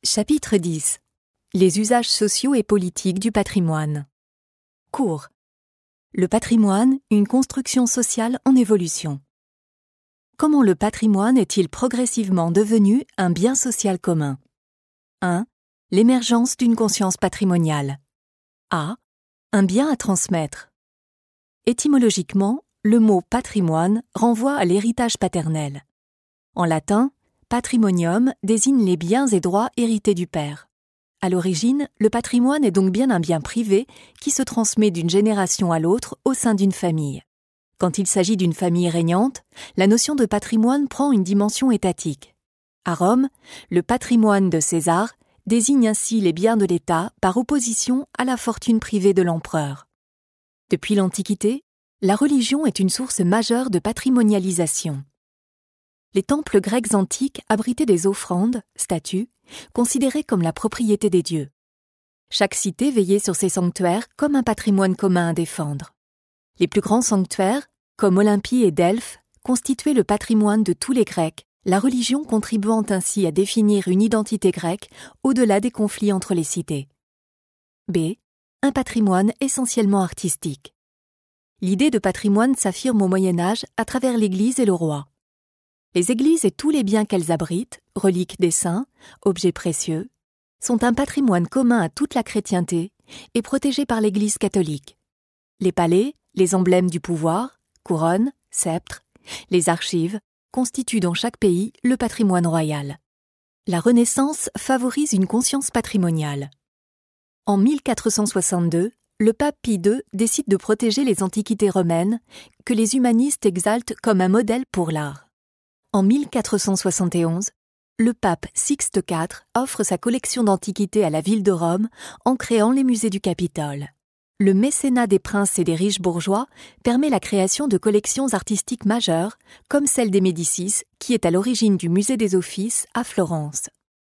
Chapitre 10. Les usages sociaux et politiques du patrimoine. Cours. Le patrimoine, une construction sociale en évolution. Comment le patrimoine est-il progressivement devenu un bien social commun? 1. L'émergence d'une conscience patrimoniale. A. Un bien à transmettre. Étymologiquement, le mot patrimoine renvoie à l'héritage paternel. En latin, patrimonium désigne les biens et droits hérités du père. À l'origine, le patrimoine est donc bien un bien privé qui se transmet d'une génération à l'autre au sein d'une famille. Quand il s'agit d'une famille régnante, la notion de patrimoine prend une dimension étatique. À Rome, le patrimoine de César désigne ainsi les biens de l'État par opposition à la fortune privée de l'empereur. Depuis l'Antiquité, la religion est une source majeure de patrimonialisation. Les temples grecs antiques abritaient des offrandes, statues, considérées comme la propriété des dieux. Chaque cité veillait sur ses sanctuaires comme un patrimoine commun à défendre. Les plus grands sanctuaires, comme Olympie et Delphes, constituaient le patrimoine de tous les Grecs, la religion contribuant ainsi à définir une identité grecque au-delà des conflits entre les cités. B. Un patrimoine essentiellement artistique. L'idée de patrimoine s'affirme au Moyen Âge à travers l'Église et le roi. Les églises et tous les biens qu'elles abritent, reliques des saints, objets précieux, sont un patrimoine commun à toute la chrétienté et protégés par l'Église catholique. Les palais, les emblèmes du pouvoir, couronnes, sceptres, les archives, constituent dans chaque pays le patrimoine royal. La Renaissance favorise une conscience patrimoniale. En 1462, le pape Pie II décide de protéger les antiquités romaines que les humanistes exaltent comme un modèle pour l'art. En 1471, le pape Sixte IV offre sa collection d'antiquités à la ville de Rome en créant les musées du Capitole. Le mécénat des princes et des riches bourgeois permet la création de collections artistiques majeures, comme celle des Médicis, qui est à l'origine du musée des Offices à Florence.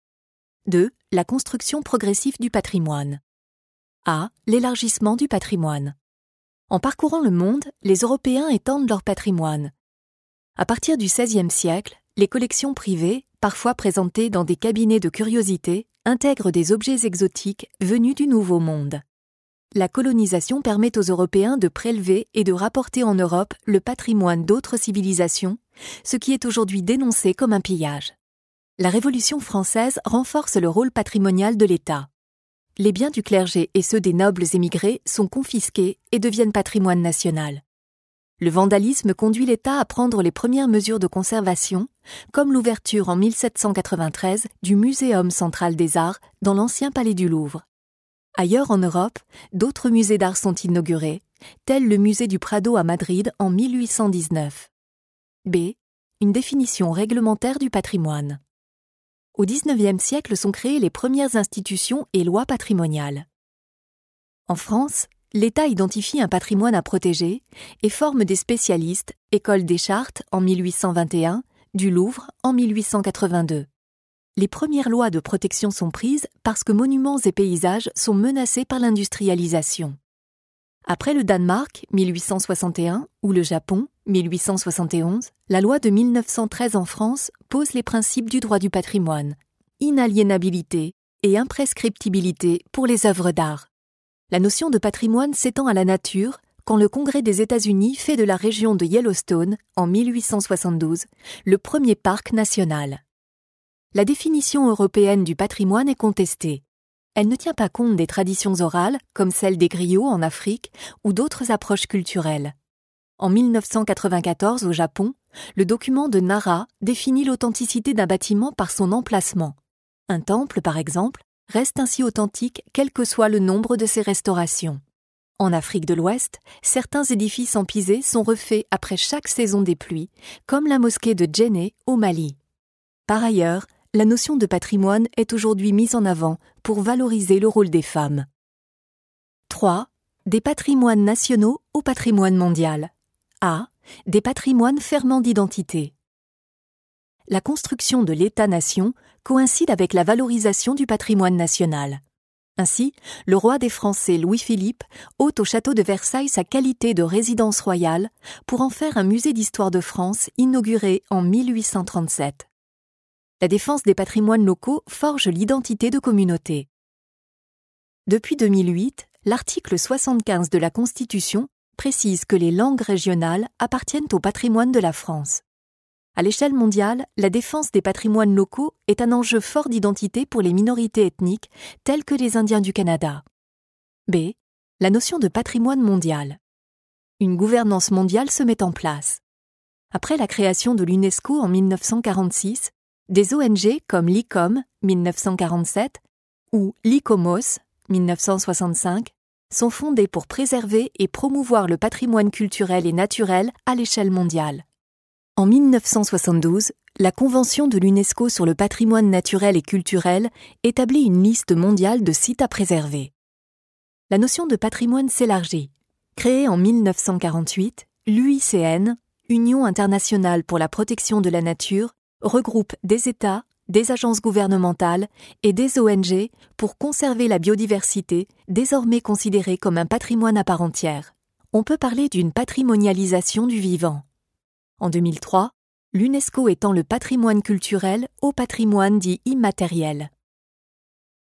2. La construction progressive du patrimoine. A. L'élargissement du patrimoine. En parcourant le monde, les Européens étendent leur patrimoine. À partir du XVIe siècle, les collections privées, parfois présentées dans des cabinets de curiosités, intègrent des objets exotiques venus du Nouveau Monde. La colonisation permet aux Européens de prélever et de rapporter en Europe le patrimoine d'autres civilisations, ce qui est aujourd'hui dénoncé comme un pillage. La Révolution française renforce le rôle patrimonial de l'État. Les biens du clergé et ceux des nobles émigrés sont confisqués et deviennent patrimoine national. Le vandalisme conduit l'État à prendre les premières mesures de conservation, comme l'ouverture en 1793 du Muséum central des arts dans l'ancien palais du Louvre. Ailleurs en Europe, d'autres musées d'art sont inaugurés, tel le musée du Prado à Madrid en 1819. B. Une définition réglementaire du patrimoine. Au XIXe siècle sont créées les premières institutions et lois patrimoniales. En France, l'État identifie un patrimoine à protéger et forme des spécialistes, École des Chartes en 1821, du Louvre en 1882. Les premières lois de protection sont prises parce que monuments et paysages sont menacés par l'industrialisation. Après le Danemark, 1861, ou le Japon, 1871, la loi de 1913 en France pose les principes du droit du patrimoine, inaliénabilité et imprescriptibilité pour les œuvres d'art. La notion de patrimoine s'étend à la nature quand le Congrès des États-Unis fait de la région de Yellowstone, en 1872, le premier parc national. La définition européenne du patrimoine est contestée. Elle ne tient pas compte des traditions orales, comme celle des griots en Afrique, ou d'autres approches culturelles. En 1994, au Japon, le document de Nara définit l'authenticité d'un bâtiment par son emplacement. Un temple, par exemple, reste ainsi authentique quel que soit le nombre de ses restaurations. En Afrique de l'Ouest, certains édifices en pisé sont refaits après chaque saison des pluies, comme la mosquée de Djenné au Mali. Par ailleurs, la notion de patrimoine est aujourd'hui mise en avant pour valoriser le rôle des femmes. 3. Des patrimoines nationaux au patrimoine mondial. A. Des patrimoines ferments d'identité. La construction de l'État-nation coïncide avec la valorisation du patrimoine national. Ainsi, le roi des Français Louis-Philippe ôte au château de Versailles sa qualité de résidence royale pour en faire un musée d'histoire de France inauguré en 1837. La défense des patrimoines locaux forge l'identité de communauté. Depuis 2008, l'article 75 de la Constitution précise que les langues régionales appartiennent au patrimoine de la France. À l'échelle mondiale, la défense des patrimoines locaux est un enjeu fort d'identité pour les minorités ethniques telles que les Indiens du Canada. B. La notion de patrimoine mondial. Une gouvernance mondiale se met en place. Après la création de l'UNESCO en 1946, des ONG comme l'ICOM 1947 ou l'ICOMOS 1965 sont fondées pour préserver et promouvoir le patrimoine culturel et naturel à l'échelle mondiale. En 1972, la Convention de l'UNESCO sur le patrimoine naturel et culturel établit une liste mondiale de sites à préserver. La notion de patrimoine s'élargit. Créée en 1948, l'UICN, Union internationale pour la protection de la nature, regroupe des États, des agences gouvernementales et des ONG pour conserver la biodiversité, désormais considérée comme un patrimoine à part entière. On peut parler d'une patrimonialisation du vivant. En 2003, l'UNESCO étend le patrimoine culturel au patrimoine dit immatériel.